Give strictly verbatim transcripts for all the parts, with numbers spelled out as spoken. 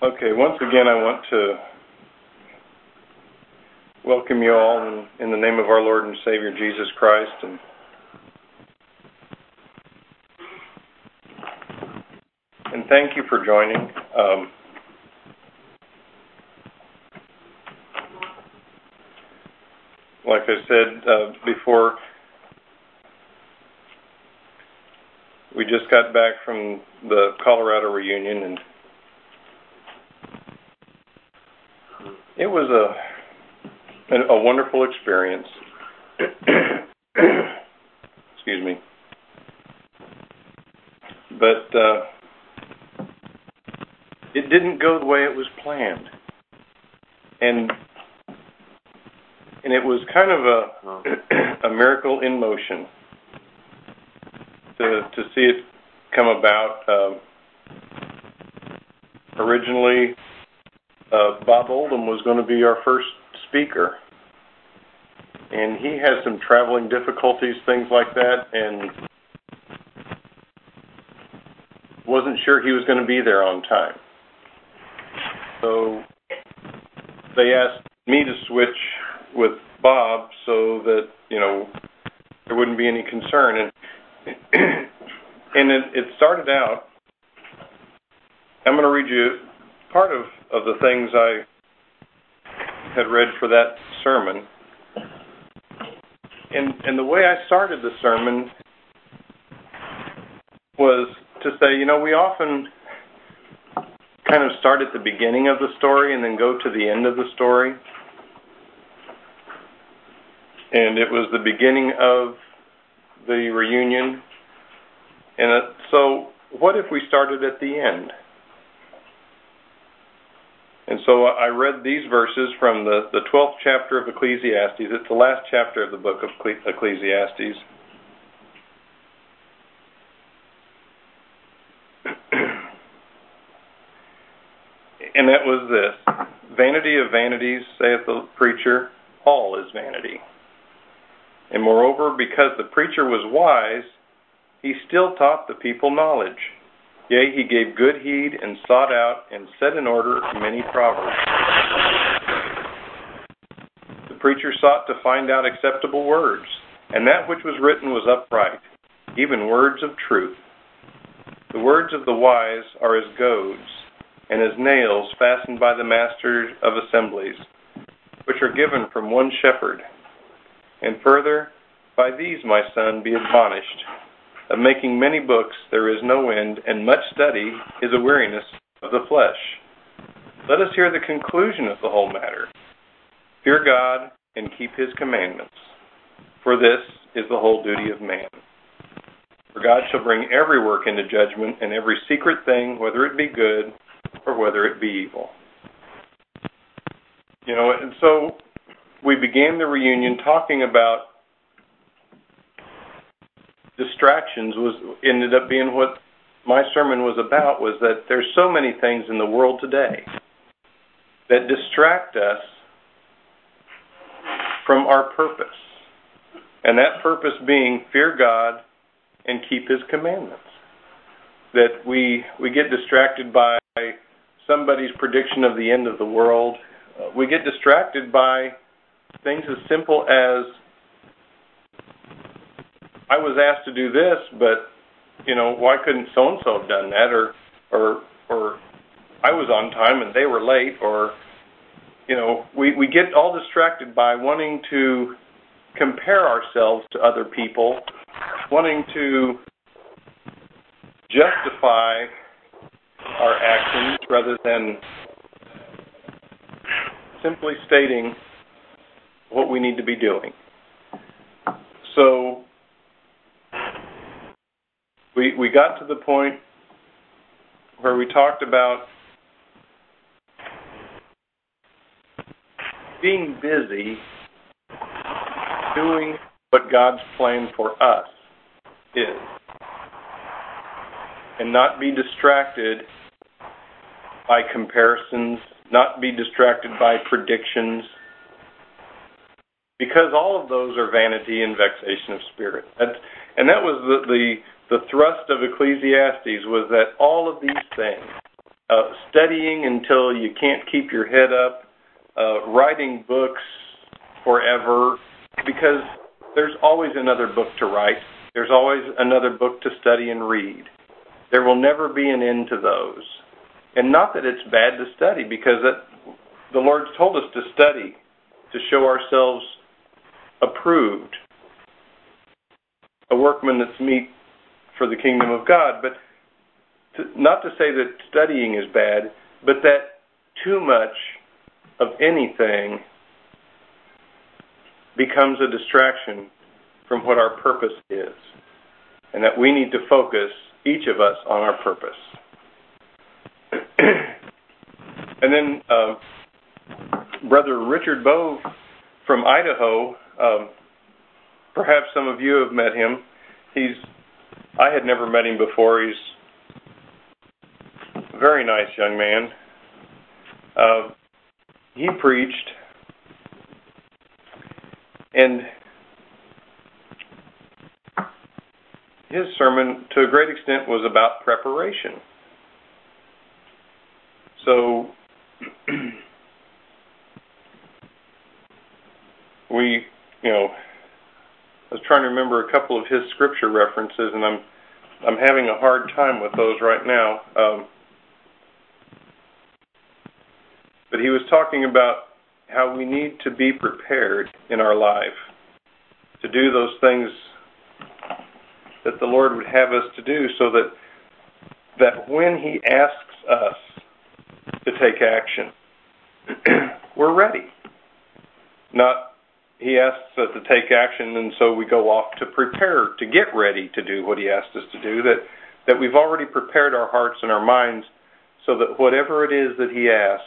Okay, once again I want to welcome you all in, in the name of our Lord and Savior Jesus Christ, and and thank you for joining. Um, like I said uh, before, we just got back from the Colorado reunion, and it was a a, a wonderful experience. Excuse me. But uh, it didn't go the way it was planned, and and it was kind of a a miracle in motion to to see it come about. Uh, originally, uh, Bob Oldham was going to be our first speaker, and he had some traveling difficulties, things like that, and wasn't sure he was going to be there on time. So they asked me to switch with Bob so that, you know, there wouldn't be any concern. And and it, it started out, I'm going to read you part of, of the things I had read for that sermon. And, and the way I started the sermon was to say, you know, we often kind of start at the beginning of the story and then go to the end of the story. And it was the beginning of the reunion. And uh, so what if we started at the end? And so I read these verses from the, the twelfth chapter of Ecclesiastes. It's the last chapter of the book of Ecclesiastes. And that was this: vanity of vanities, saith the preacher, all is vanity. And moreover, because the preacher was wise, he still taught the people knowledge. Yea, he gave good heed and sought out and set in order many proverbs. The preacher sought to find out acceptable words, and that which was written was upright, even words of truth. The words of the wise are as goads, and as nails fastened by the masters of assemblies, which are given from one shepherd. And further, by these, my son, be admonished. Of making many books there is no end, and much study is a weariness of the flesh. Let us hear the conclusion of the whole matter. Fear God and keep his commandments, for this is the whole duty of man. For God shall bring every work into judgment, and every secret thing, whether it be good or whether it be evil. You know, and so we began the reunion talking about distractions. Was ended up being what my sermon was about, was that there's so many things in the world today that distract us from our purpose. And that purpose being fear God and keep his commandments. That we we get distracted by somebody's prediction of the end of the world. Uh, we get distracted by things as simple as, I was asked to do this, but, you know, why couldn't so-and-so have done that? Or, or, or I was on time and they were late. Or, you know, we, we get all distracted by wanting to compare ourselves to other people, wanting to justify our actions rather than simply stating what we need to be doing. So we we got to the point where we talked about being busy doing what God's plan for us is, and not be distracted by comparisons, not be distracted by predictions, because all of those are vanity and vexation of spirit. That's, and that was the, the the thrust of Ecclesiastes, was that all of these things uh, studying until you can't keep your head up, uh, writing books forever, because there's always another book to write. There's always another book to study and read. There will never be an end to those. And not that it's bad to study, because it, the Lord's told us to study, to show ourselves approved, a workman that's meet for the kingdom of God. But to, not to say that studying is bad, but that too much of anything becomes a distraction from what our purpose is, and that we need to focus, each of us, on our purpose. And then uh, Brother Richard Bove from Idaho, um, perhaps some of you have met him. He's, I had never met him before. He's a very nice young man. Uh, he preached, and his sermon, to a great extent, was about preparation. So we, you know, I was trying to remember a couple of his scripture references, and I'm I'm having a hard time with those right now. Um, but he was talking about how we need to be prepared in our life to do those things that the Lord would have us to do, so that that when He asks us to take action, we're ready. Not He asks us to take action, and so we go off to prepare, to get ready to do what He asked us to do, that, that we've already prepared our hearts and our minds so that whatever it is that He asks,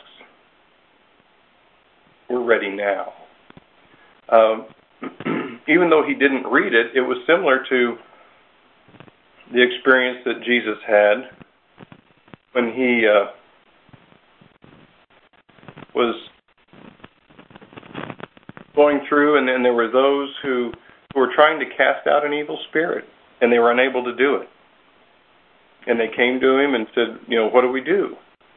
we're ready now. Um, even though He didn't read it, it was similar to the experience that Jesus had when He uh, was going through, and then there were those who, who were trying to cast out an evil spirit, and they were unable to do it. And they came to Him and said, you know, what do we do?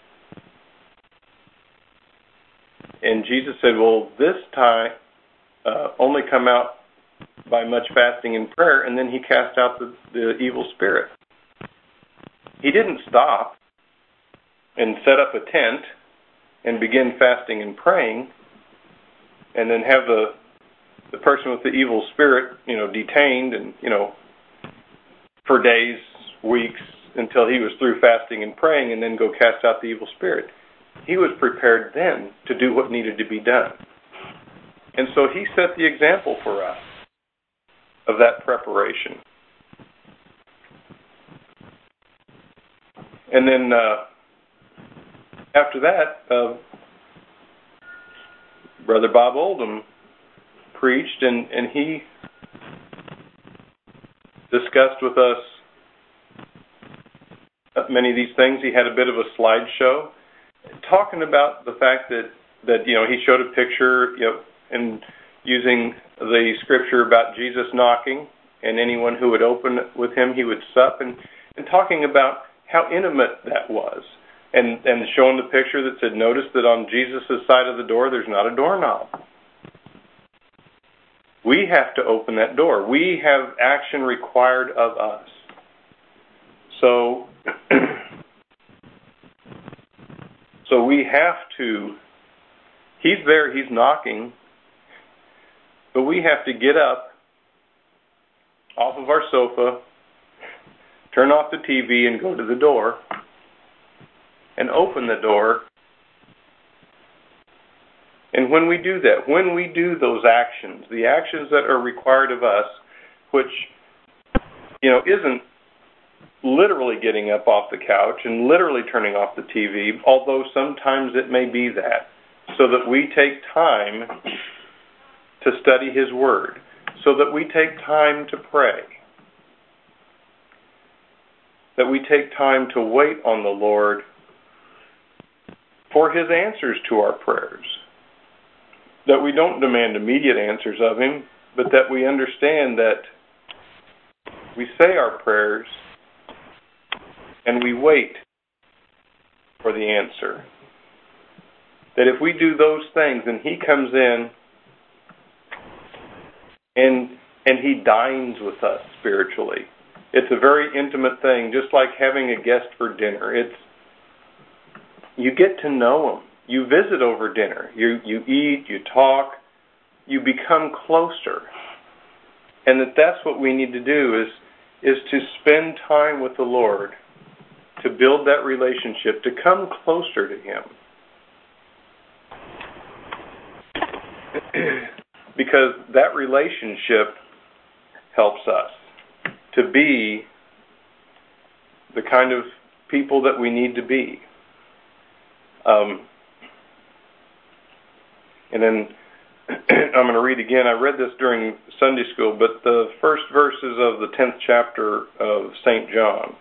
And Jesus said, well, this time uh, only come out by much fasting and prayer, and then He cast out the, the evil spirit. He didn't stop and set up a tent and begin fasting and praying, and then have the the person with the evil spirit, you know, detained and, you know, for days, weeks, until he was through fasting and praying, and then go cast out the evil spirit. He was prepared then to do what needed to be done. And so He set the example for us of that preparation. And then uh, after that, uh, Brother Bob Oldham preached, and, and he discussed with us many of these things. He had a bit of a slideshow talking about the fact that, that you know, he showed a picture, you know, and using the scripture about Jesus knocking, and anyone who would open with Him, He would sup, and, and talking about how intimate that was. And, and showing the picture that said, notice that on Jesus' side of the door, there's not a doorknob. We have to open that door. We have action required of us. So, so we have to, He's there, He's knocking, but we have to get up off of our sofa, turn off the T V, and go to the door, and open the door. And when we do that, when we do those actions, the actions that are required of us, which, you know, isn't literally getting up off the couch and literally turning off the T V, although sometimes it may be that, so that we take time to study His Word, so that we take time to pray, that we take time to wait on the Lord for His answers to our prayers, that we don't demand immediate answers of Him, but that we understand that we say our prayers and we wait for the answer. That if we do those things and He comes in and and He dines with us spiritually, it's a very intimate thing, just like having a guest for dinner. It's you get to know Him. You visit over dinner. You you eat, you talk, you become closer. And that that's what we need to do is is to spend time with the Lord, to build that relationship, to come closer to Him. Because that relationship helps us to be the kind of people that we need to be. Um, and then I'm going to read again. I read this during Sunday school, but the first verses of the tenth chapter of Saint John.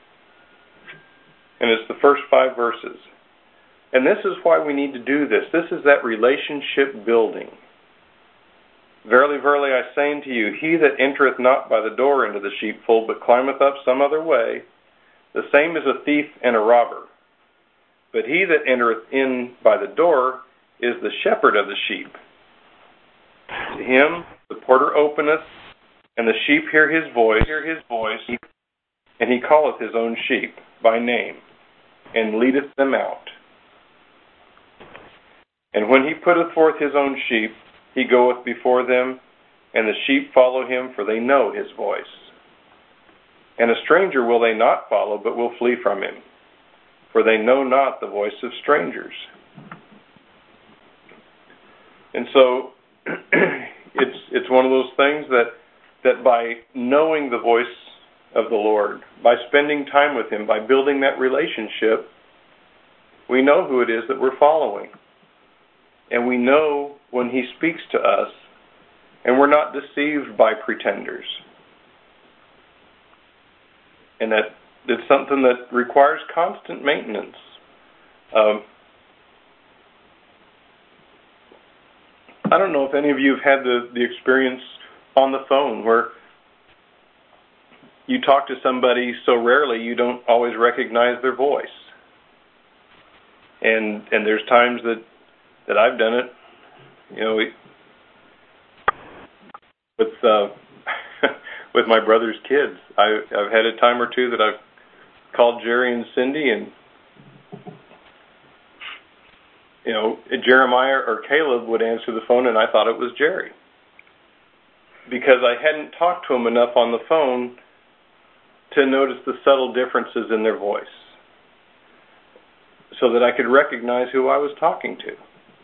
And it's the first five verses. And this is why we need to do this. This is that relationship building. Verily, verily, I say unto you, he that entereth not by the door into the sheepfold, but climbeth up some other way, the same is a thief and a robber. But he that entereth in by the door is the shepherd of the sheep. To him the porter openeth, and the sheep hear his voice, hear his voice, and he calleth his own sheep by name, and leadeth them out. And when he putteth forth his own sheep, he goeth before them, and the sheep follow him, for they know his voice. And a stranger will they not follow, but will flee from him, for they know not the voice of strangers. And so it's it's one of those things that that by knowing the voice of the Lord, by spending time with Him, by building that relationship, we know who it is that we're following. And we know when He speaks to us, and we're not deceived by pretenders. And that it's something that requires constant maintenance. Um, I don't know if any of you have had the, the experience on the phone where you talk to somebody so rarely you don't always recognize their voice. And and there's times that, that I've done it, you know, we, with uh, with my brother's kids. I, I've had a time or two that I've called Jerry and Cindy, and you know, Jeremiah or Caleb would answer the phone, and I thought it was Jerry, because I hadn't talked to them enough on the phone to notice the subtle differences in their voice, so that I could recognize who I was talking to.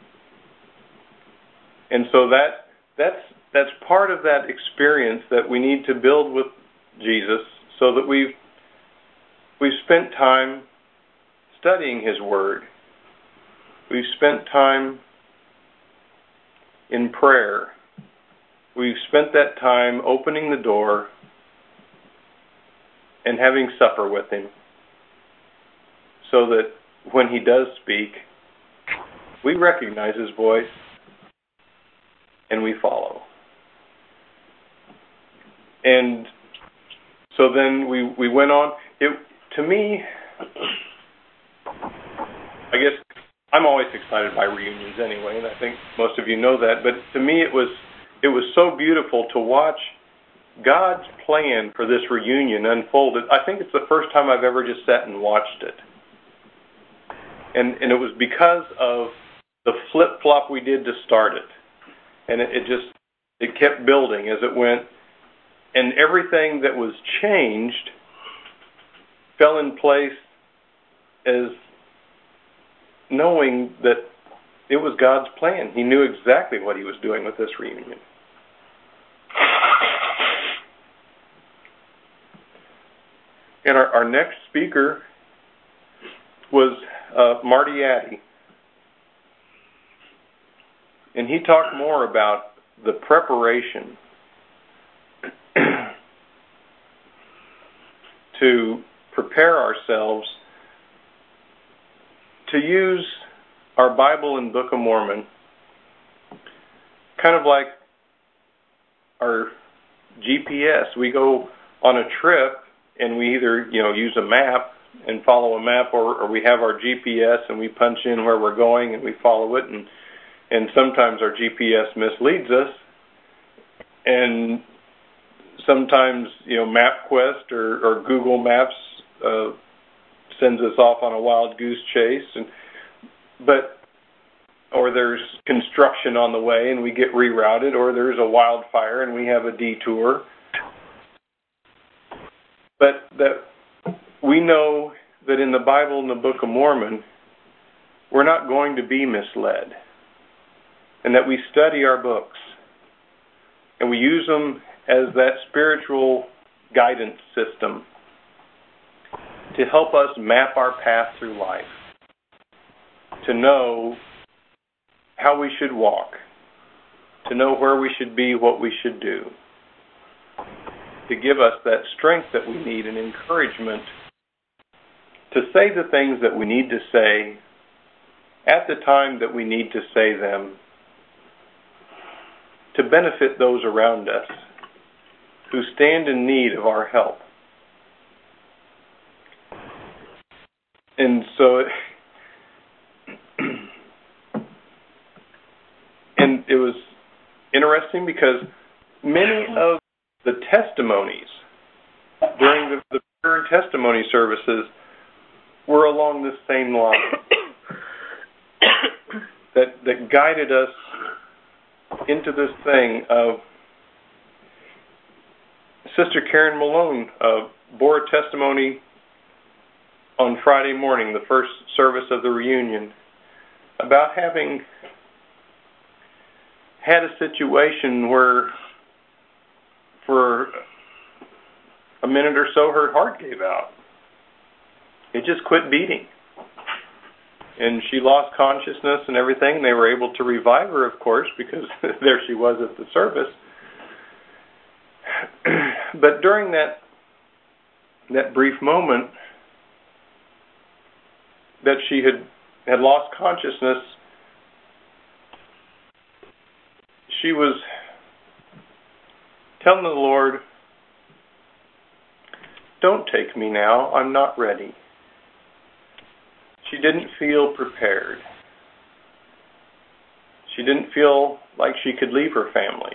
And so that that's that's part of that experience that we need to build with Jesus, so that we've we've spent time studying His Word. We've spent time in prayer. We've spent that time opening the door and having supper with Him, so that when He does speak, we recognize His voice and we follow. And so then we, we went on. It, to me, I guess I'm always excited by reunions anyway, and I think most of you know that. But to me, it was it was so beautiful to watch God's plan for this reunion unfolded. I think it's the first time I've ever just sat and watched it. And and it was because of the flip-flop we did to start it. And it, it just, it kept building as it went. And everything that was changed fell in place as knowing that it was God's plan. He knew exactly what He was doing with this reunion. And our, our next speaker was uh, Marty Addy. And he talked more about the preparation to prepare ourselves to use our Bible and Book of Mormon kind of like our G P S. We go on a trip and we either, you know, use a map and follow a map, or, or we have our G P S and we punch in where we're going and we follow it, and and sometimes our G P S misleads us, and sometimes, you know, MapQuest or, or Google Maps uh, sends us off on a wild goose chase, and but or there's construction on the way and we get rerouted, or there's a wildfire and we have a detour. But that we know that in the Bible, in the Book of Mormon, we're not going to be misled, and that we study our books and we use them as that spiritual guidance system to help us map our path through life, to know how we should walk, to know where we should be, what we should do, to give us that strength that we need and encouragement to say the things that we need to say at the time that we need to say them, to benefit those around us who stand in need of our help. And so, and it was interesting because many of the testimonies during the, the prayer and testimony services were along this same line that that guided us into this thing of Sister Karen Malone uh, bore a testimony on Friday morning, the first service of the reunion, about having had a situation where for a minute or so her heart gave out. It just quit beating. And she lost consciousness and everything. They were able to revive her, of course, because there she was at the service. But during that that brief moment that she had, had lost consciousness, she was telling the Lord, "Don't take me now, I'm not ready." She didn't feel prepared. She didn't feel like she could leave her family.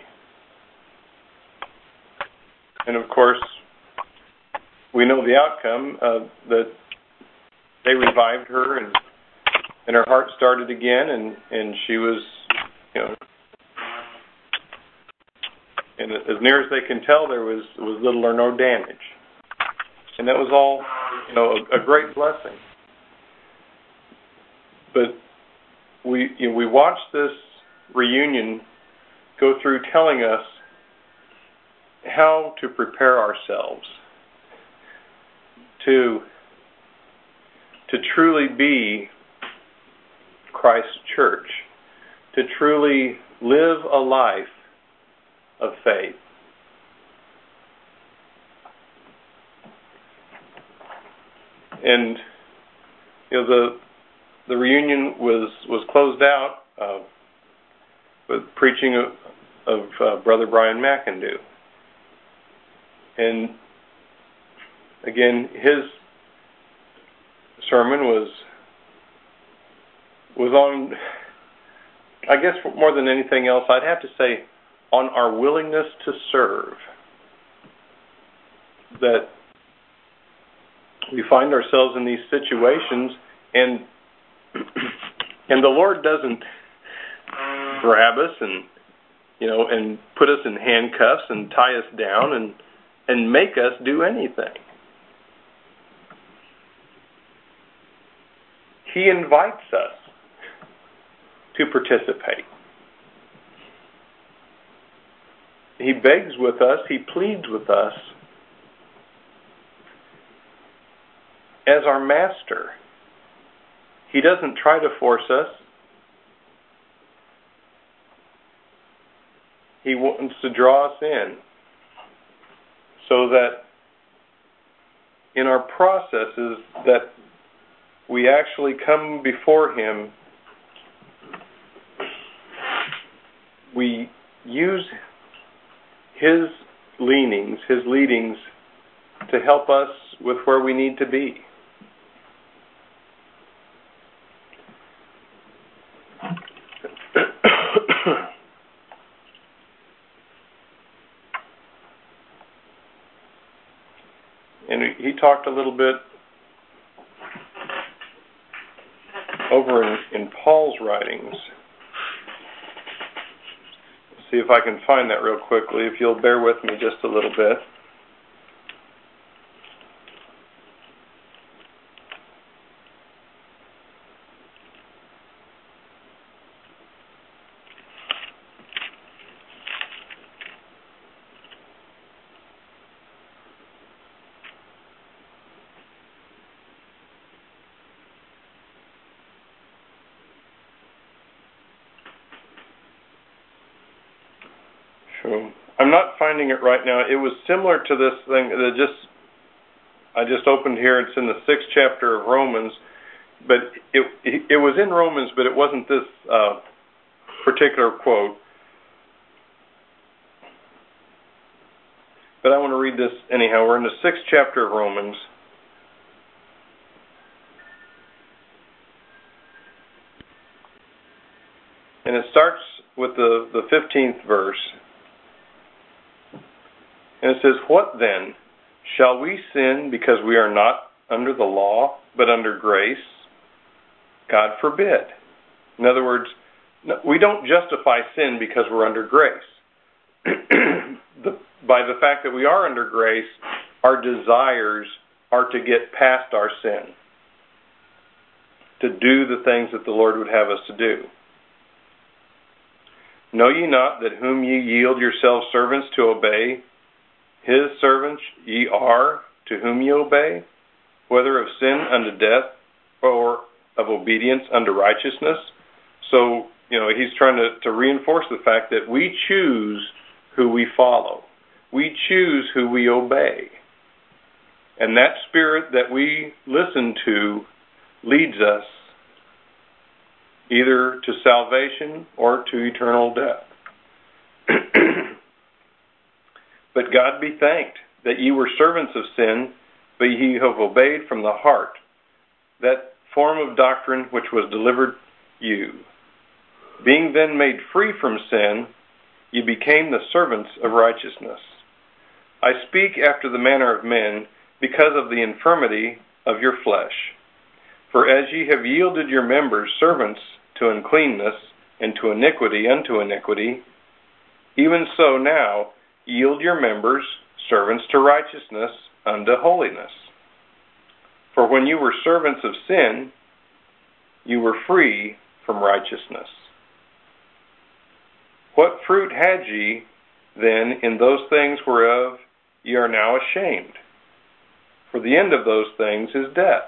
And of course, we know the outcome, uh, that they revived her, and and her heart started again, and, and she was, you know, and as near as they can tell, there was, was little or no damage. And that was all, you know, a, a great blessing. But we, you know, we watched this reunion go through telling us how to prepare ourselves to to truly be Christ's church, to truly live a life of faith. And you know, the the reunion was was closed out uh, with preaching of, of uh, Brother Brian McIndoe. And again, his sermon was was on, I guess more than anything else, I'd have to say, on our willingness to serve. That we find ourselves in these situations, and and the Lord doesn't grab us and, you know, and put us in handcuffs and tie us down and and make us do anything. He invites us to participate. He begs with us, he pleads with us as our master. He doesn't try to force us. He wants to draw us in so that in our processes that we actually come before him, we use his leanings, his leadings to help us with where we need to be. he talked a little bit over in, in Paul's writings. Let's see if I can find that real quickly, if you'll bear with me just a little bit. So I'm not finding it right now. It was similar to this thing that just I just opened here. It's in the sixth chapter of Romans, but it it was in Romans, but it wasn't this uh, particular quote. But I want to read this anyhow. We're in the sixth chapter of Romans. And it starts with the, the fifteenth verse. And it says, "What then? Shall we sin because we are not under the law, but under grace? God forbid." In other words, we don't justify sin because we're under grace. the, by the fact that we are under grace, our desires are to get past our sin, to do the things that the Lord would have us to do. "Know ye not that whom ye yield yourselves servants to obey, his servants ye are, to whom ye obey, whether of sin unto death or of obedience unto righteousness?" So, you know, he's trying to, to reinforce the fact that we choose who we follow. We choose who we obey. And that spirit that we listen to leads us either to salvation or to eternal death. "But God be thanked that ye were servants of sin, but ye have obeyed from the heart that form of doctrine which was delivered you. Being then made free from sin, ye became the servants of righteousness. I speak after the manner of men, because of the infirmity of your flesh. For as ye have yielded your members servants to uncleanness, and to iniquity unto iniquity, even so now yield your members servants to righteousness unto holiness. For when you were servants of sin, you were free from righteousness. What fruit had ye then in those things whereof ye are now ashamed? For the end of those things is death."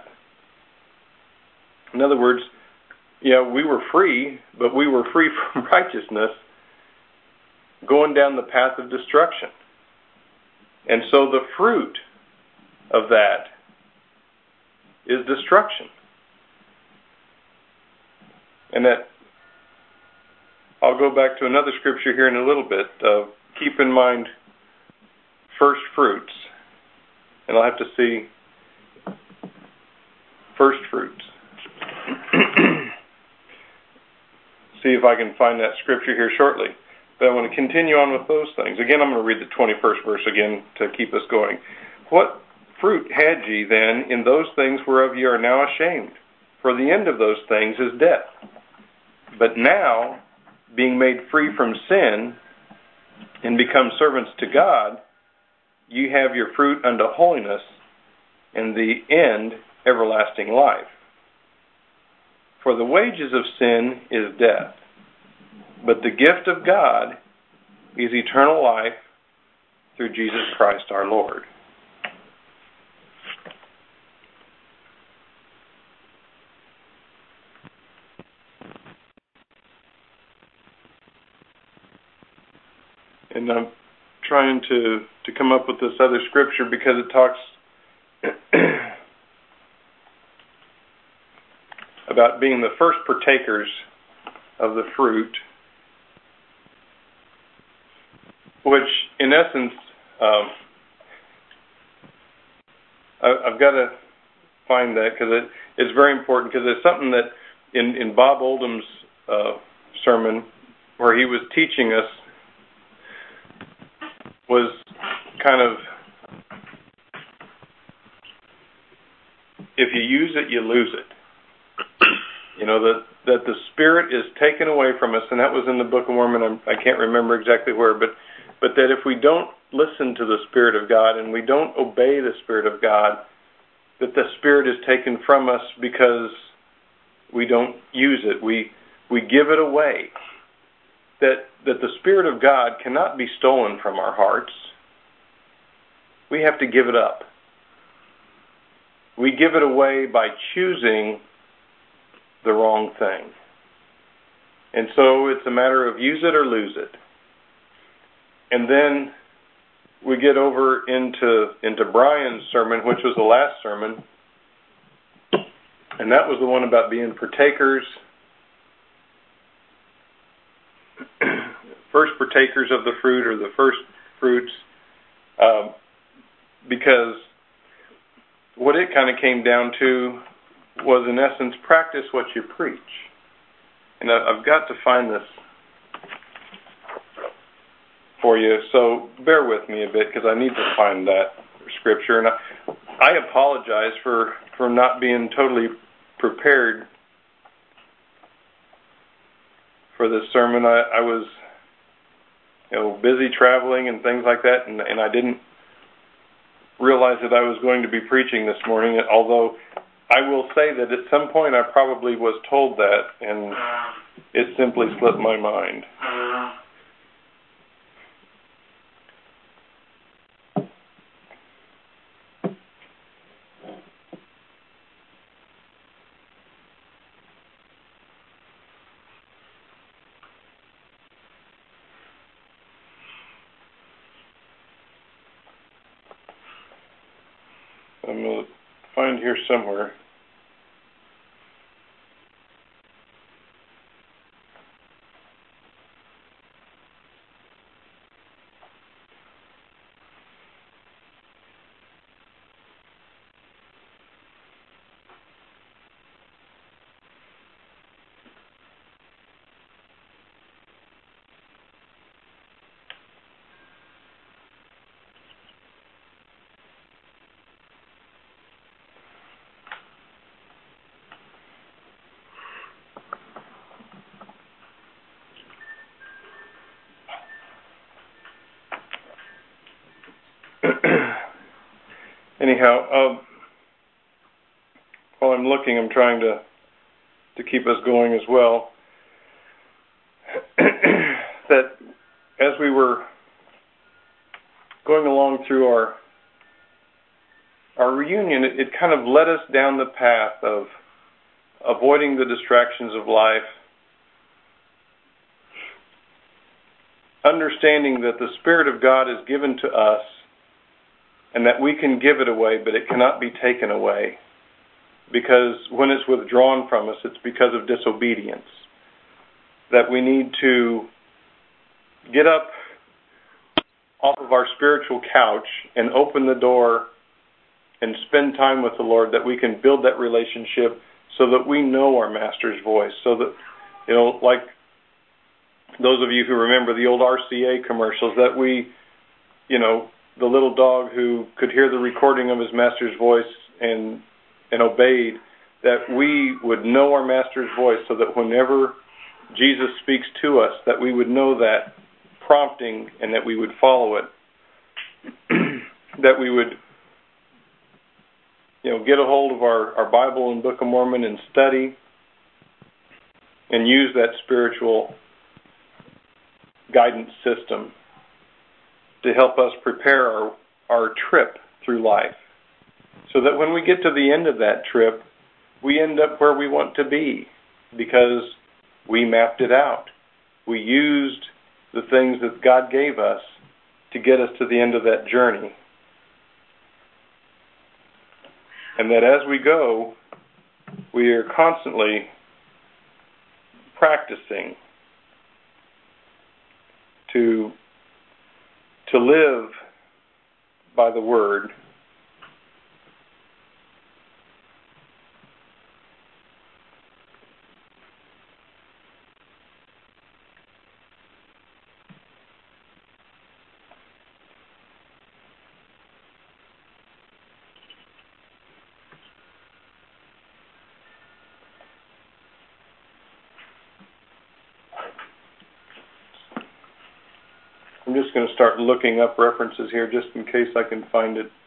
In other words, yeah, we were free, but we were free from righteousness, going down the path of destruction. And so the fruit of that is destruction. And that, I'll go back to another scripture here in a little bit. Uh, keep in mind first fruits. And I'll have to see first fruits. See if I can find that scripture here shortly. But I want to continue on with those things. Again, I'm going to read the twenty-first verse again to keep us going. "What fruit had ye then in those things whereof ye are now ashamed? For the end of those things is death. But now, being made free from sin, and become servants to God, ye have your fruit unto holiness, and the end everlasting life. For the wages of sin is death, but the gift of God is eternal life through Jesus Christ our Lord." And I'm trying to, to come up with this other scripture because it talks about being the first partakers of the fruit, which in essence, um, I, I've got to find that because it, it's very important, because it's something that in, in Bob Oldham's uh, sermon where he was teaching us was kind of if you use it, you lose it. You know, that that the Spirit is taken away from us, and that was in the Book of Mormon. I'm, I can't remember exactly where, but but that if we don't listen to the Spirit of God and we don't obey the Spirit of God, that the Spirit is taken from us because we don't use it. We we give it away. That that the Spirit of God cannot be stolen from our hearts. We have to give it up. We give it away by choosing the wrong thing. And so it's a matter of use it or lose it. And then we get over into into Brian's sermon, which was the last sermon. And that was the one about being partakers. First partakers of the fruit, or the first fruits. Um, because what it kind of came down to was, in essence, practice what you preach. And I've got to find this for you, so bear with me a bit, because I need to find that scripture. And I, I apologize for, for not being totally prepared for this sermon. I, I was, you know, busy traveling and things like that, and, and I didn't realize that I was going to be preaching this morning, although I will say that at some point I probably was told that, and it simply slipped my mind. I'm going to find here somewhere. Anyhow, uh, while I'm looking, I'm trying to to keep us going as well. That as we were going along through our our reunion, it, it kind of led us down the path of avoiding the distractions of life, understanding that the Spirit of God is given to us, and that we can give it away, but it cannot be taken away. Because when it's withdrawn from us, it's because of disobedience. That we need to get up off of our spiritual couch and open the door and spend time with the Lord, that we can build that relationship so that we know our Master's voice. So that, you know, like those of you who remember the old R C A commercials, that we, you know, the little dog who could hear the recording of his master's voice and and obeyed, that we would know our Master's voice, so that whenever Jesus speaks to us, that we would know that prompting and that we would follow it. That we would, you know, get a hold of our, our Bible and Book of Mormon and study and use that spiritual guidance system to help us prepare our, our trip through life, so that when we get to the end of that trip, we end up where we want to be, because we mapped it out. We used the things that God gave us to get us to the end of that journey. And that as we go, we are constantly practicing to to live by the Word, just going to start looking up references here just in case I can find it.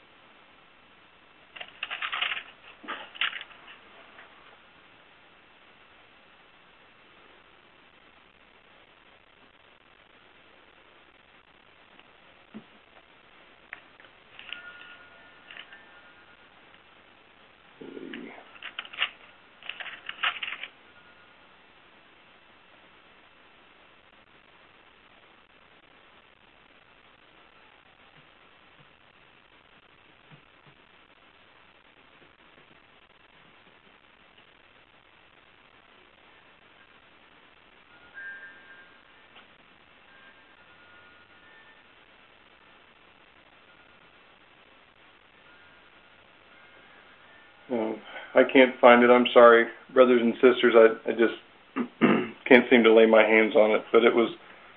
Um, I can't find it. I'm sorry, brothers and sisters. I, I just can't seem to lay my hands on it. But it was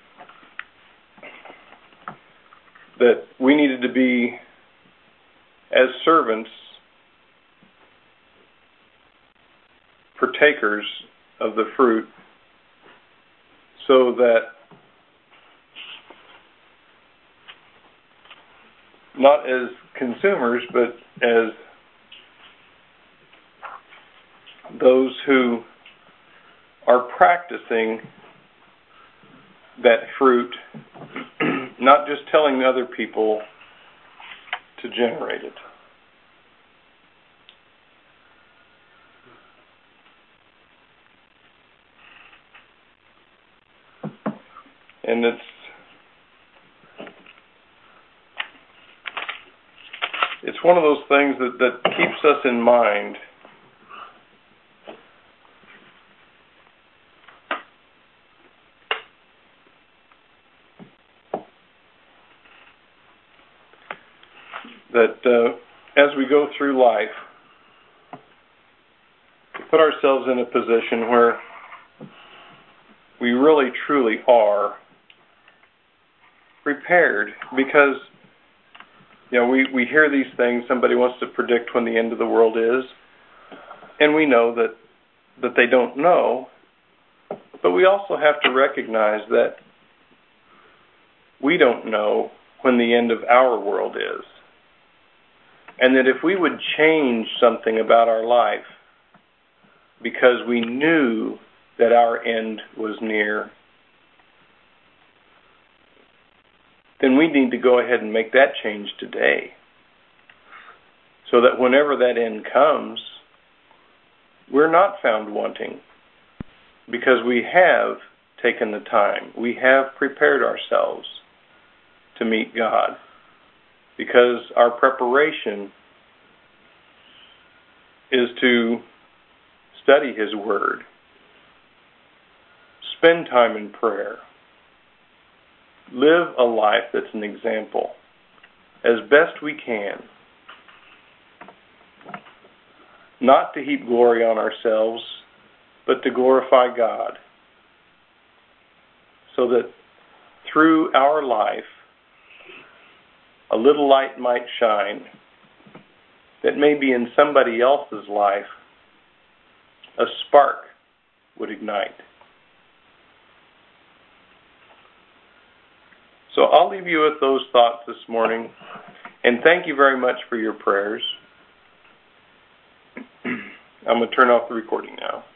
that we needed to be, as servants, partakers of the fruit, so that not as consumers, but as those who are practicing that fruit, not just telling other people to generate it. And it's it's one of those things that, that keeps us in mind that uh, as we go through life, we put ourselves in a position where we really, truly are prepared, because you know we, we hear these things. Somebody wants to predict when the end of the world is, and we know that that they don't know, but we also have to recognize that we don't know when the end of our world is. And that if we would change something about our life because we knew that our end was near, then we need to go ahead and make that change today, so that whenever that end comes, we're not found wanting, because we have taken the time, we have prepared ourselves to meet God. Because our preparation is to study His Word, spend time in prayer, live a life that's an example as best we can, not to heap glory on ourselves, but to glorify God, so that through our life, a little light might shine that maybe in somebody else's life a spark would ignite. So I'll leave you with those thoughts this morning, and thank you very much for your prayers. I'm going to turn off the recording now.